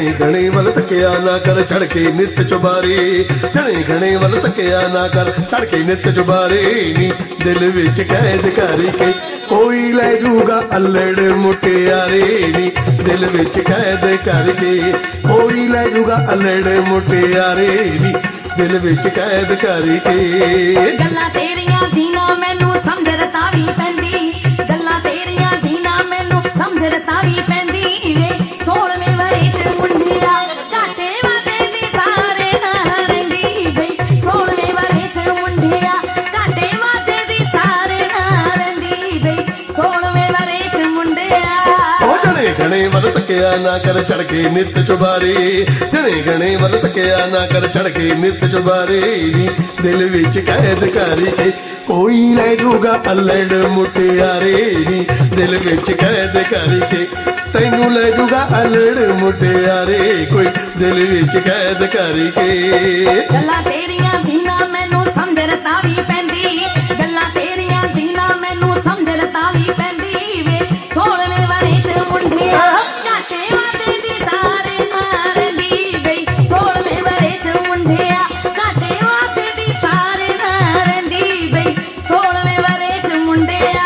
जने घने वल तकिया ना कर चढ़ के नित चुबारे जने घने वल तकिया ना कर चढ़ के नित चुबारे नी दिल विच कैद करके कोई लै जूगा अल्लड़ मुटियारे नी दिल विच कैद करके कोई लै जूगा अल्लड़ मुटियारे नी दिल विच कैद करके गल्लां तेरियां दीना मैनू समझ रतावी पैंदी गल्लां तेरियां दीना मैनू समझ रतावी पैंदी वे 16वें वरे च मुंडिया घाटे वादे दी सारे ना रहिंदी वे 16वें वरे च मुंडिया घाटे वादे दी सारे ना रहिंदी वे 16वें वरे च मुंडिया ओ जने घने वल तकिया ना कर चढ़ के नित चुबारे जने घने वल तकिया ना कर चढ़ के नित चुबारे नी दिल विच कैद करके कोई लै जूगा अल्लड़ मुटियारे नी दिल विच कैद करके तैनू लै जूगा अल्लड़ मुटियारे कोई दिल विच कैद करके गल्लां तेरियां दीना मैनू समझ रतावी पैंदी गल्लां तेरियां दीना मैनू समझ रतावी पैंदी वे 16वें वरे च मुंडिया घाटे वादे दी सारे ना रहिंदी वे 16वें वरे च मुंडिया घाटे वादे दी सारे ना रहिंदी वे 16वें वरे च मुंडिया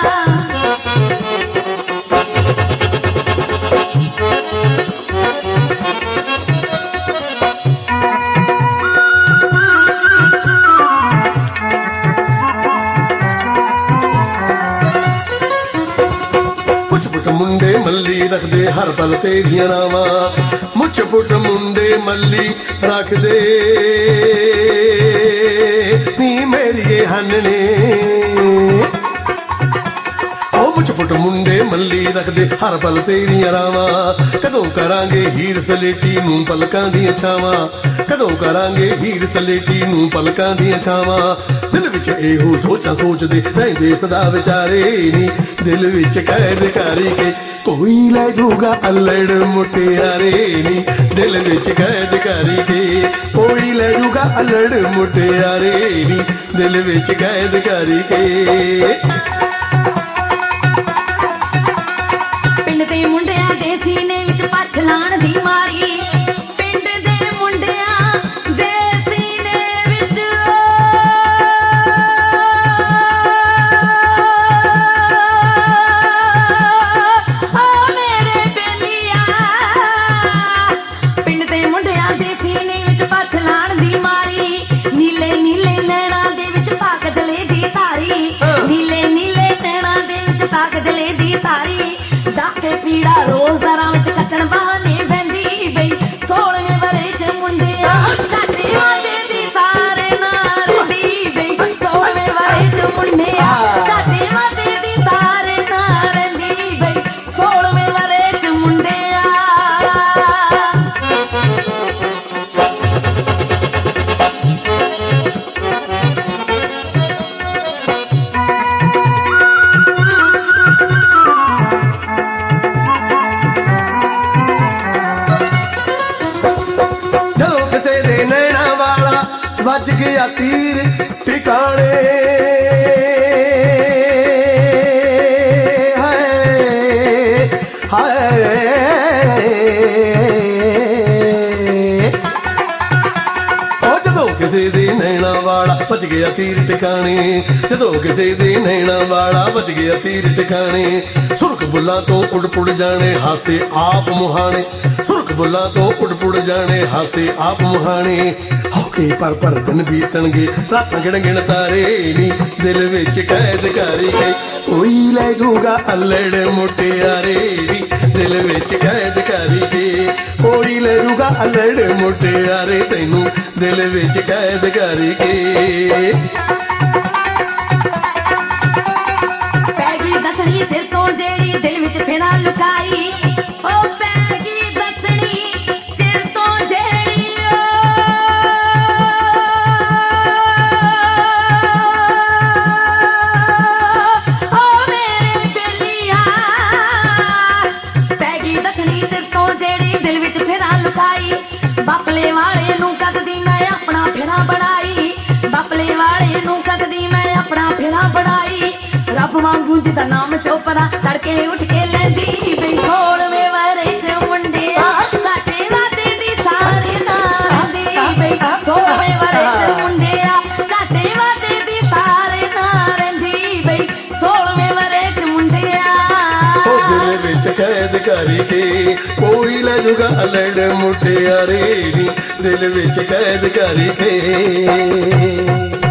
मुंडे मल्ली रख दे हर पल तेरियां नावा मुछ फुट मुंडे मल्ली रख दे नी मेरी हन्ने मुछ फुट मुंडे मल्ली रख दे हर पल तेरियां रावा कदों करांगे हीर सलेटी नूं पलकां दियां छावां कदों करांगे हीर सलेटी नूं पलकां दियां छावां दिल विच एहो सोचां सोचदे रहिंदे सदा विचारे नी दिल विच कैद करके कोई लै जूगा अल्लड़ मुटियारे नी दिल विच कैद करके कोई लै जूगा अल्लड़ मुटियारे नी दिल विच कैद करके पिंड दे मुंडिया दे सीने विच पछ लाण दी मारी पिंड दे मुंडिया दे सीने विच ओ मेरे बेलिया पिंड दे मुंडिया दे सीने विच पछ लाण दी मारी नीले नीले नैणा दे विच पाक जले दी तारी नीले नीले नैणा दे विच पाक जले दी तारी दाके पीड़ा रोज़दारां विच कटण बहाने बहंदी बई 16वें वरे च मुंडिया घाटे वादे दी सारे ना रहिंदी बई 16वें वरे च मुंडिया घाटे वादे दी सारे ना रहिंदी बई 16वें वरे च मुंडिया बज गया तीर ठिकाने जदों किसे दे नैना वाला बज गया तीर ठिकाने जदों किसे दे नैना वाला बज गया तीर ठिकाने सुरख बुल्लां तो उड़ पुड़ जाने हासे आप मुहाने सुरख बुल्लां तो उड़ पुड़ जाने हासे आप मुहाने होके पर दिन बीतणगे रातां गिण गिण तारे नी दिल विच कैद करके कोई लै जूगा अल्लड़ मुटियारे नी दिल विच कैद करके कोई लै जूगा अल्लड़ मुटियारे तैनू दिल विच कैद करके पैगी दसणी सिर तो जेड़ी दिल विच फेरा लुकाई ओ पैगी दसणी सिर तो जेड़ी ओ मेरे बेलिया पैगी दसणी सिर तो जेड़ी दिल विच फेरा लुकाई बापले वाले नूं कददी मैं अपना फेरा बनाई बापले वाले नूं कददी मैं अपना फेरा बनाई रब वांगू जिदा नाम चोपरा तड़के उठ के लैंदी बई 16वें वरे च मुंडिया घाटे ਕਰੀ ਕੇ ਕੋਈ ਲੈ ਜੂਗਾ ਅਲੜ ਮੁਟਿਆਰੇ ਨੀ ਦਿਲ ਵਿੱਚ ਕੈਦ ਕਰੀ ਕੇ